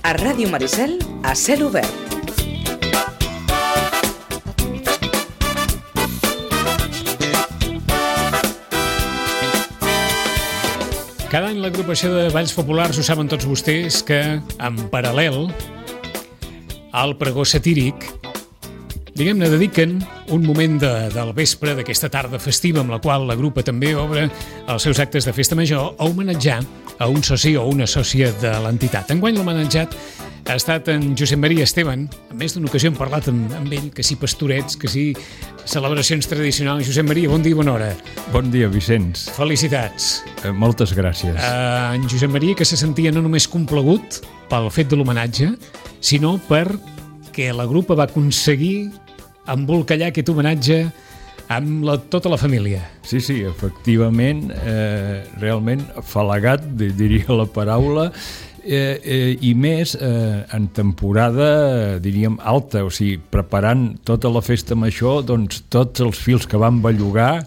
A Ràdio Maricel, a cel obert. Cada any l'agrupació de Balls Populars, ho saben tots vostès, que en paral·lel al pregó satíric, diguem-ne, dediquen un moment del vespre d'aquesta tarda festiva amb la qual la grupa també obre els seus actes de festa major a homenatjar a un soci o una sòcia de l'entitat. Enguany l'homenatjat ha estat en Josep Maria Esteban. En més d'una ocasió hem parlat amb ell, que sí pastorets, que sí celebracions tradicionals. Josep Maria, bon dia i bona hora. Bon dia, Vicenç. Felicitats. Moltes gràcies. En Josep Maria, que se sentia no només complagut pel fet de l'homenatge, sinó perquè la grupa va aconseguir embolcallar aquest homenatge amb tota la família. Sí, efectivament, realment afalagat, diria la paraula, i més en temporada, diríem, alta, o sigui, preparant tota la festa major, doncs tots els fils que van bellugar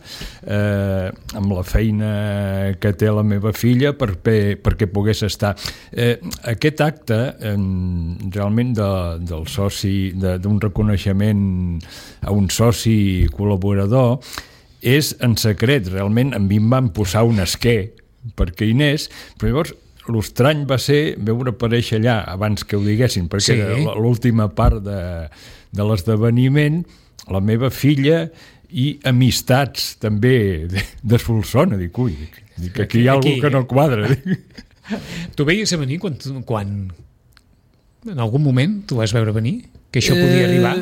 amb la feina que té la meva filla perquè pogués estar. Aquest acte, realment del soci, d'un reconeixement a un soci col·laborador, és en secret. Realment a mi em van posar un esquer perquè hi anés, però llavors l'estrany va ser veure aparèixer allà abans que ho diguessin, perquè era l'última part de l'esdeveniment, la meva filla i amistats també de Solsona. Dic, aquí hi ha algú que no quadra. Tu veies a venir quan en algun moment tu vas veure venir que això podia arribar?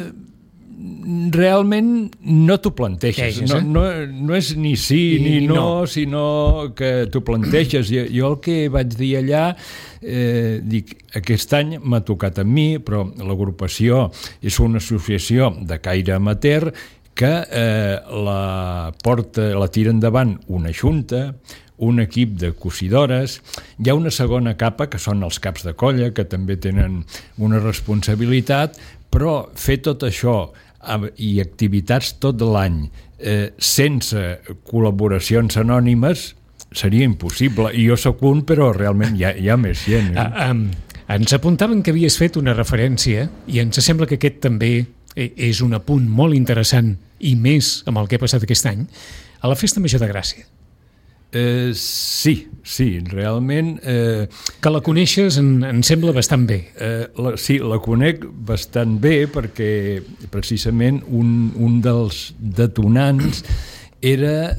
Realment no t'ho planteges. No és ni sí ni no, sinó que t'ho planteges. Jo el que vaig dir allà, dic, aquest any m'ha tocat a mi, però l'agrupació és una associació de caire amateur que la tira endavant una junta, un equip de cosidores, hi ha una segona capa que són els caps de colla, que també tenen una responsabilitat, però fer tot això i activitats tot l'any sense col·laboracions anònimes seria impossible, i jo sóc un, però realment hi ha més gent. Ens apuntaven que havies fet una referència i ens sembla que aquest també és un apunt molt interessant, i més amb el que ha passat aquest any, a la Festa Major de Gràcia. Sí, realment... Que la coneixes em sembla bastant bé. Sí, la conec bastant bé perquè precisament un dels detonants era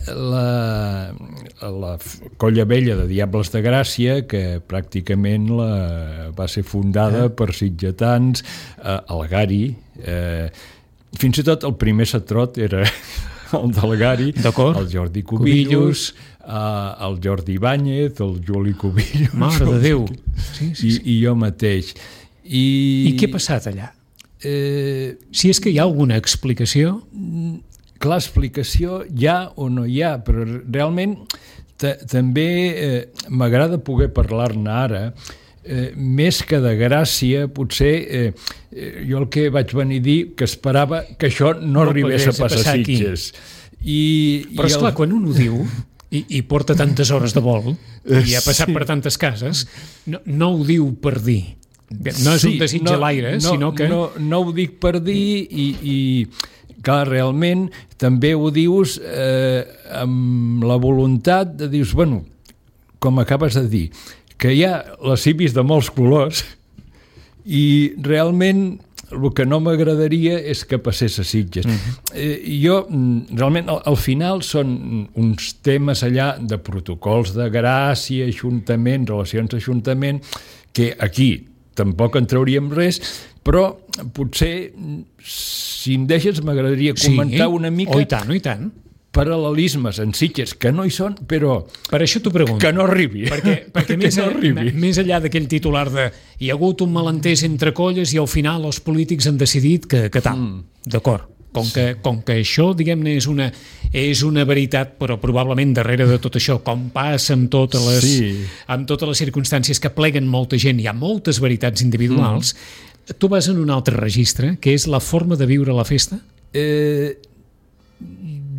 la Colla Vella de Diables de Gràcia, que pràcticament va ser fundada per sitgetans, el Gari. Fins i tot el primer satrot era el del Gari, el Jordi Cubillos, el Jordi Ibáñez, el Juli Cubillos... Mare de Déu! I jo mateix. I què ha passat allà? Si és que hi ha alguna explicació... Clar, explicació hi ha o no hi ha, però realment també m'agrada poder parlar-ne ara, més que de Gràcia, potser jo el que vaig venir a dir que esperava que això no arribés a passar Sitges. Però esclar, quan un ho diu i porta tantes hores de vol i ha passat per tantes cases, no ho diu per dir. No és un desig a l'aire, sinó que... No ho dic per dir i clar, realment també ho dius amb la voluntat de dir, bueno, com acabes de dir, que hi ha les civis de molts colors i realment el que no m'agradaria és que passés a Sitges. Jo, realment, al final són uns temes allà de protocols de gràcia, ajuntament, relacions d'ajuntament, que aquí tampoc en trauríem res, però potser, si em deixes, m'agradaria comentar una mica... I tant. Paral·lelismes en Sitges, que no hi són, però... Per això t'ho pregunto. Que no arribi. Perquè més enllà d'aquell titular de hi ha hagut un malentès entre colles i al final els polítics han decidit que tal. D'acord. Com que això, diguem-ne, és una veritat, però probablement darrere de tot això, com passa amb totes les circumstàncies que pleguen molta gent, hi ha moltes veritats individuals, tu vas en un altre registre, que és la forma de viure la festa?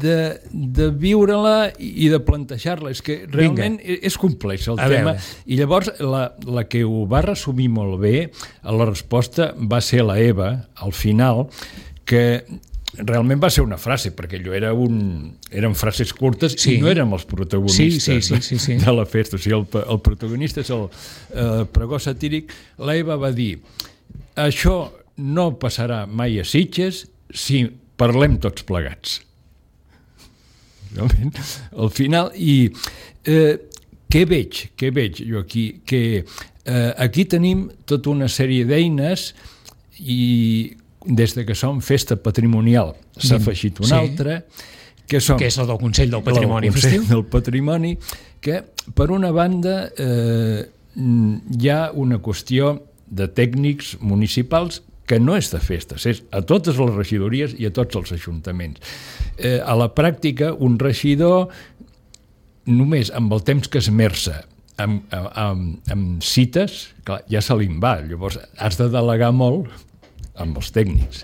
de viure-la i de plantejar-la. És que realment és complex el tema. I llavors la que ho va resumir molt bé a la resposta va ser la Eva, al final, que realment va ser una frase, perquè allò eren frases curtes i no érem els protagonistes de la festa. O sigui, el protagonista és el pregó satíric. La Eva va dir: això no passarà mai a Sitges si parlem tots plegats. Realment, al final, i què veig jo aquí? Que aquí tenim tota una sèrie d'eines i des de que som festa patrimonial s'ha afegit una altra, que és la del Consell del Patrimoni Festiu. El Consell del Patrimoni, que per una banda hi ha una qüestió de tècnics municipals que no és de festes, és a totes les regidories i a tots els ajuntaments. A la pràctica, un regidor, només amb el temps que esmerça amb cites, clar, ja se li va, llavors has de delegar molt amb els tècnics.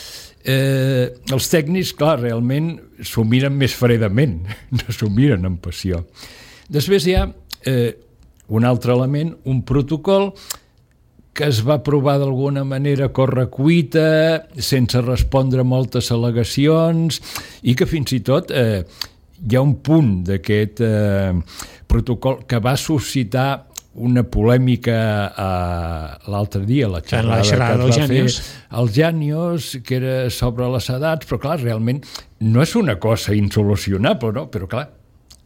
Els tècnics, clar, realment s'ho miren més fredament, no s'ho miren amb passió. Després hi ha un altre element, un protocol que es va aprovar d'alguna manera a correcuita, sense respondre moltes al·legacions, i que fins i tot hi ha un punt d'aquest protocol que va suscitar una polèmica l'altre dia, la xerrada que es va fer als Jànios, que era sobre les edats, però clar, realment no és una cosa insolucionable, no? Però clar,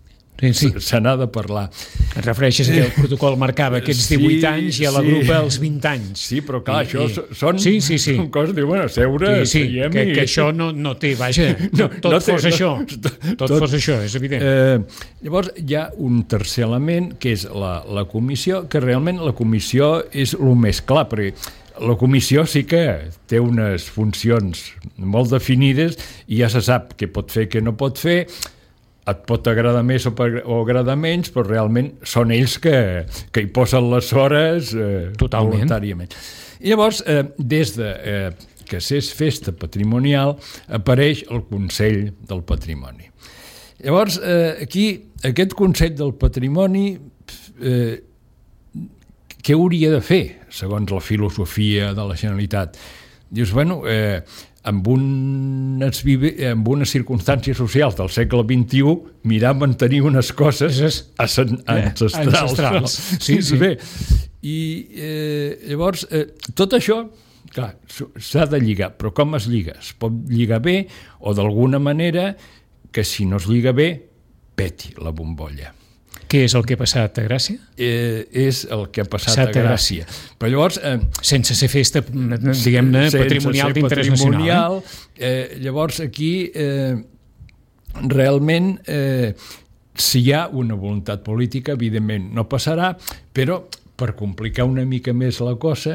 se n'ha de parlar. Et refereixes que el protocol marcava aquests 18 anys i a la grupa els 20 anys. Sí, però clar, això són coses, diuen, a seure, que això no té, vaja, tot fos això, és evident. Llavors hi ha un tercer element, que és la comissió, que realment la comissió és el més clar, perquè la comissió sí que té unes funcions molt definides i ja se sap què pot fer, què no pot fer. Et pot agradar més o agradar menys, però realment són ells que hi posen les hores voluntàriament. I llavors, des que s'és festa patrimonial, apareix el Consell del Patrimoni. Llavors, aquí, aquest Consell del Patrimoni, què hauria de fer, segons la filosofia de la Generalitat? Dius, bueno, amb unes circumstàncies socials del segle XXI, mirar a mantenir unes coses ancestrals. Sí. Bé, i llavors, tot això, clar, s'ha de lligar, però com es lliga? Es pot lligar bé o d'alguna manera que si no es lliga bé, peti la bombolla. Què és el que ha passat a Gràcia? És el que ha passat a Gràcia. Però llavors... sense ser festa, diguem-ne, patrimonial d'interès nacional. Llavors, aquí, realment, si hi ha una voluntat política, evidentment no passarà, però per complicar una mica més la cosa,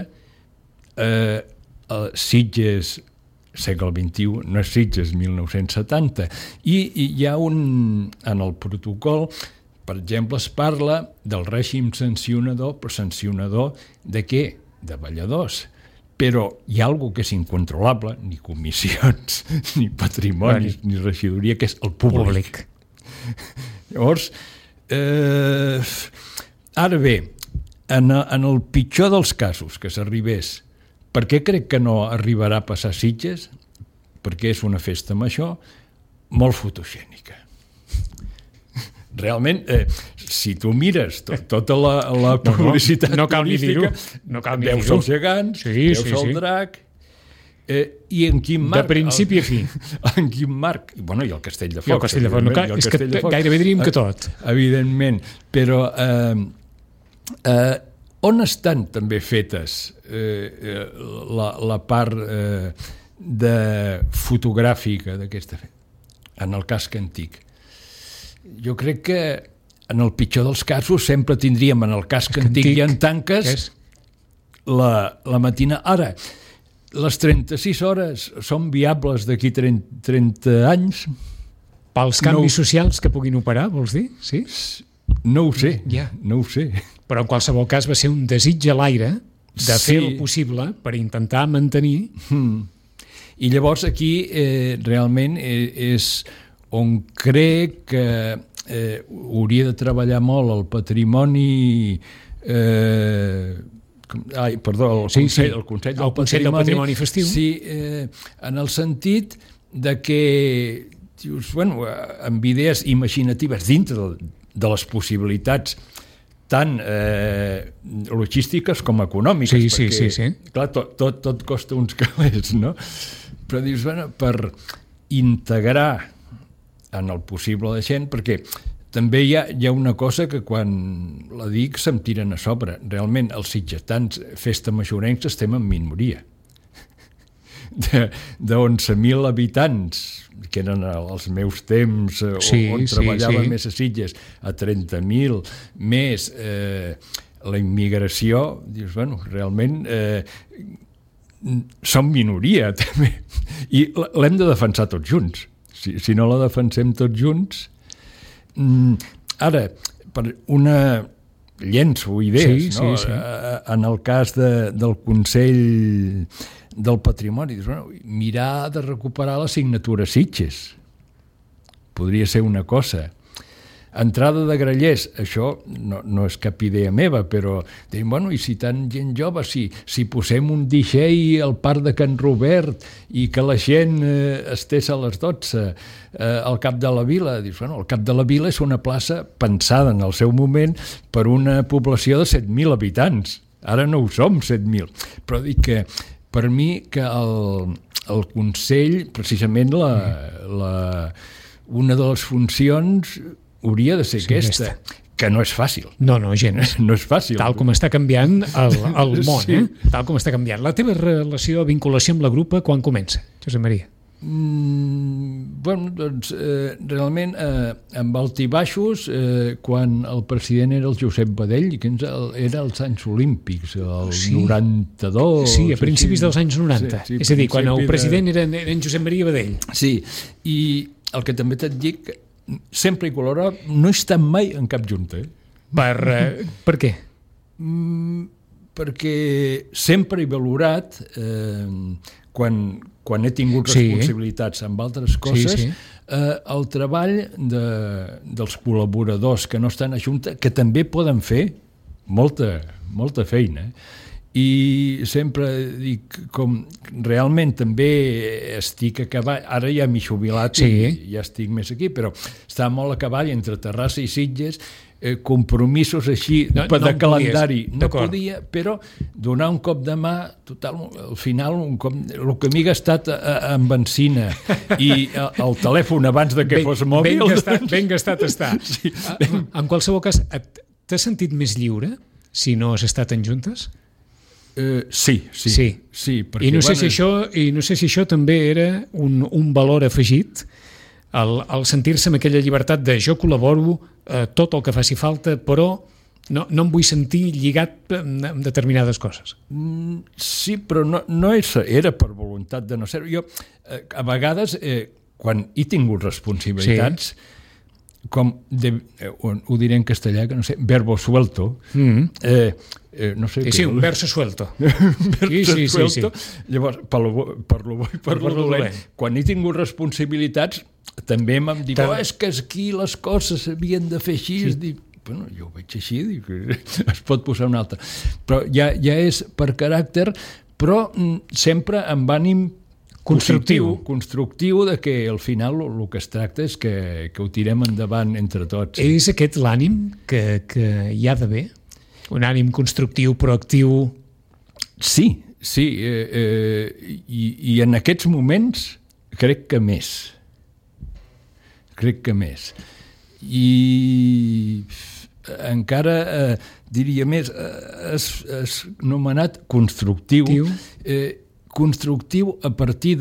Sitges segle XXI, no és Sitges 1970, i hi ha en el protocol, per exemple, es parla del règim sancionador, però sancionador de què? De balladors. Però hi ha alguna que és incontrolable, ni comissions, ni patrimonis, ni regidoria, que és el públic. Llavors, ara bé, en el pitjor dels casos que s'arribés, per què crec que no arribarà a passar Sitges? Perquè és una festa major molt fotogènica. Realment, si tu mires tota la publicitat turística, veus els gegants, veus el drac, i en quin marc... De principi a fi. En quin marc? Bueno, i el Castell de Focs. I el Castell de Focs, és que gairebé diríem que tot. Evidentment, però on estan també fetes la part fotogràfica d'aquesta festa? En el casc antic. Jo crec que en el pitjor dels casos sempre tindríem en el casc antic i en tanques la matina. Ara, les 36 hores són viables d'aquí 30 anys? Pels canvis socials que puguin operar, vols dir? Sí? No ho sé, no ho sé. Però en qualsevol cas va ser un desig a l'aire de fer el possible per intentar mantenir... I llavors aquí realment és on crec que hauria de treballar molt el patrimoni... el Consell del Patrimoni Festiu. Sí, en el sentit de que dius, amb idees imaginatives dintre de les possibilitats tant logístiques com econòmiques, perquè, clar, tot costa uns calés, no? Però dius, per integrar en el possible de gent, perquè també hi ha una cosa que quan la dic se'm tiren a sobre. Realment, els sitgetans festa majorencs estem en minoria. De 11.000 habitants, que eren els meus temps, on treballava més a Sitges, a 30.000, més la immigració, dius, realment som minoria, també. I l'hem de defensar tots junts. Si no la defensem tots junts... Ara, per una llenço idees, en el cas del Consell del Patrimoni, mirar de recuperar l'assignatura Sitges podria ser una cosa. Entrada de grallers, això no és cap idea meva, però dèiem, i si tant gent jove, si posem un DJ al Parc de Can Robert i que la gent estés a les 12 al Cap de la Vila, dius, el Cap de la Vila és una plaça pensada en el seu moment per una població de 7.000 habitants. Ara no ho som, 7.000. Però dic que per mi que el Consell, precisament una de les funcions hauria de ser aquesta, que no és fàcil. No, gens. No és fàcil. Tal com està canviant el món, Tal com està canviant. La teva relació, vinculació amb la grupa, quan comença, Josep Maria? Realment amb altibaixos, quan el president era el Josep Badell, que era als anys olímpics, el 92... Sí, a principis dels anys 90. És a dir, quan el president era en Josep Maria Badell. Sí, i el que també et dic, sempre i colorado, no he estat mai en cap junta. Per què? Perquè sempre he valorat, quan he tingut responsabilitats amb altres coses, el treball dels col·laboradors que no estan a junta, que també poden fer molta feina. I sempre dic, com realment també estic a cavall, ara ja m'he jubilat i ja estic més aquí, però està molt a cavall entre Terrassa i Sitges, compromisos així de calendari no podia, però donar un cop de mà total, al final el que m'he gastat en benzina i el telèfon abans de que fos mòbil, ben gastat està. En qualsevol cas, t'has sentit més lliure si no has estat en juntes? Sí. I no sé si això també era un valor afegit, el sentir-se amb aquella llibertat de jo col·laboro tot el que faci falta, però no em vull sentir lligat amb determinades coses. Sí, però no era per voluntat de no ser. Jo, a vegades, quan he tingut responsabilitats, com ho diré en castellà, que no sé, verbo suelto, no sé sí, un verso suelto. Sí. Llavors, per lo bo i per lo dolent. Quan he tingut responsabilitats, també m'han dit, és que aquí les coses s'havien de fer així. Dic, jo ho veig així, dic, es pot posar una altra. Però ja és per caràcter, però sempre amb ànim constructiu de que al final el que es tracta és que ho tirem endavant entre tots. És aquest l'ànim que hi ha d'haver? Un ànim constructiu, proactiu? Sí, i en aquests moments crec que més. I encara diria més, és anomenat constructiu, constructiu a partir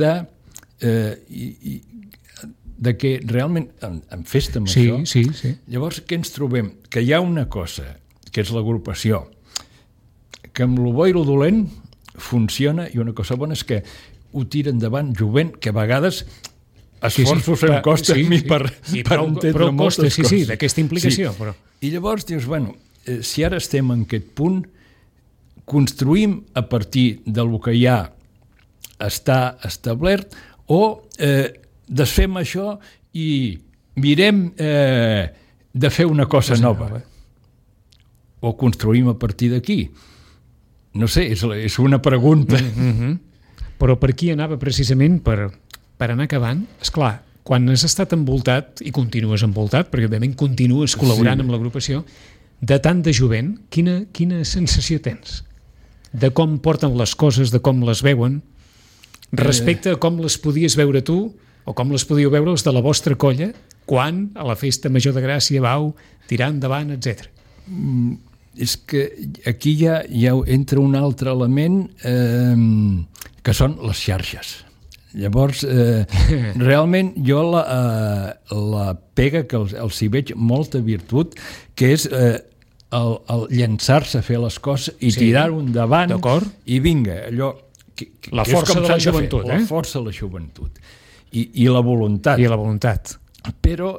de que realment en festa amb això. Sí. Llavors, què ens trobem? Que hi ha una cosa, que és l'agrupació, que amb lo bo i lo dolent funciona, i una cosa bona és que ho tira endavant jovent, que a vegades esforços em costa a mi per entendre moltes coses. Sí, d'aquesta implicació. Però... I llavors dius, si ara estem en aquest punt, construïm a partir del que ja està establert o desfem això i mirem de fer una cosa nova. O construïm a partir d'aquí. No sé, és una pregunta. Però per aquí anava precisament per anar acabant. Esclar, quan has estat envoltat, i continues envoltat, perquè òbviament continues col·laborant amb l'agrupació, de tant de jovent, quina sensació tens? De com porten les coses, de com les veuen, respecte a com les podies veure tu, o com les podíeu veure els de la vostra colla, quan a la Festa Major de Gràcia vau tirar endavant, etc. És que aquí ja entra un altre element que són les xarxes. Llavors, realment jo la pega que els hi veig molta virtut, que és el llançar-se a fer les coses i tirar-ho endavant i vinga, allò... La força de la joventut, La força de la joventut. I la voluntat. I la voluntat. Però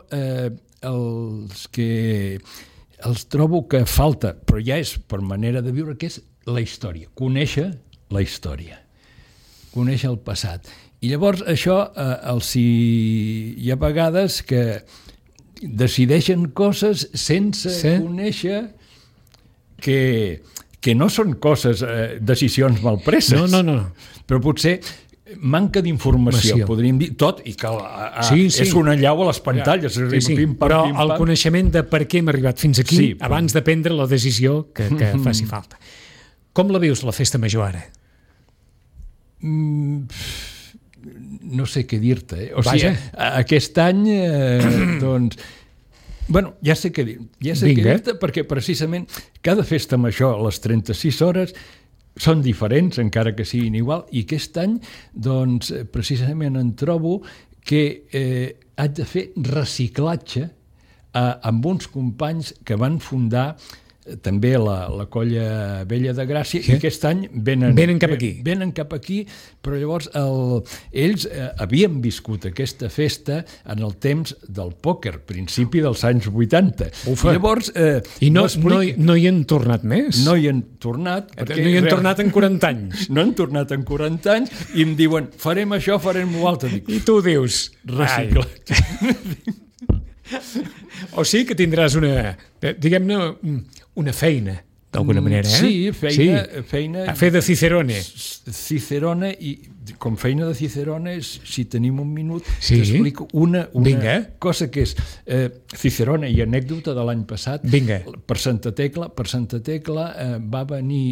els trobo que falta, però ja és per manera de viure, que és la història, conèixer la història, conèixer el passat. I llavors això hi ha vegades que decideixen coses sense conèixer que no són coses, decisions mal preses. No. Però potser manca d'informació, podríem dir, tot, i que és una llau a les pantalles. Però el coneixement de per què hem arribat fins aquí, abans de prendre la decisió que faci falta. Com la vius, la Festa Major, ara? No sé què dir-te. O sigui, aquest any, doncs... Bueno, ja sé què dir-te, perquè precisament cada Festa Major a les 36 hores són diferents, encara que siguin igual, i aquest any, doncs, precisament em trobo que haig de fer reciclatge amb uns companys que van fundar també la Colla Vella de Gràcia, i aquest any venen cap aquí, però llavors ells havien viscut aquesta festa en el temps del pòquer, principi dels anys 80. I no hi han tornat més? No hi han tornat. No hi han tornat en 40 anys. No han tornat en 40 anys i em diuen, farem això, farem l'altre. I tu dius, reciclatge. O sigui que tindràs una feina, d'alguna manera, Sí, feina... A fer de Cicerone. Cicerone, i com feina de Cicerone, si tenim un minut, t'explico una cosa que és Cicerone i anècdota de l'any passat. Per Santa Tecla va venir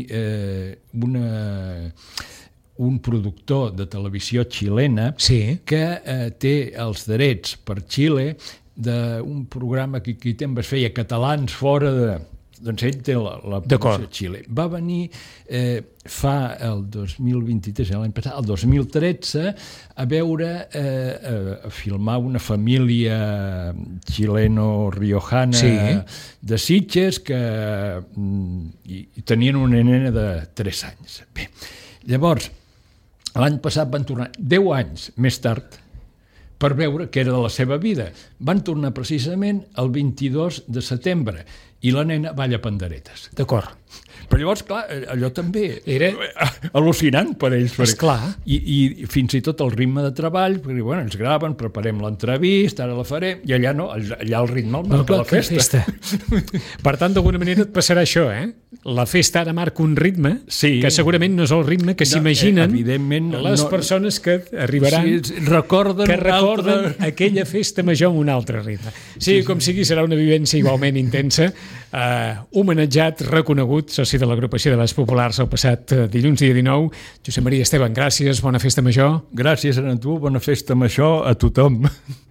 un productor de televisió xilena que té els drets per Xile d'un programa que aquí temps es feia catalans fora de... Doncs ell té la producció de Xile. Va venir fa el 2023, l'any passat, el 2013, a veure, a filmar una família xileno-riojana de Sitges que tenien una nena de 3 anys. Bé, llavors, l'any passat van tornar 10 anys més tard per veure què era de la seva vida. Van tornar precisament el 22 de setembre i la nena balla panderetes. D'acord. Però llavors, clar, allò també era al·lucinant per ells. Esclar. I fins i tot el ritme de treball, perquè bueno, ens graven, preparem l'entrevista, ara la farem, i allà no, allà el ritme el marca la festa. Per tant, d'alguna manera et passarà això, La festa ara marca un ritme que segurament no és el ritme que s'imaginen les persones que arribaran, que recorden aquella festa major amb un altre ritme. Sí, com sigui, serà una vivència igualment intensa. Homenatjat, reconegut, soci de l'agrupació de Balls Populars el passat dilluns dia 19. Josep Maria Esteban, gràcies, bona festa major. Gràcies a tu, bona festa major a tothom.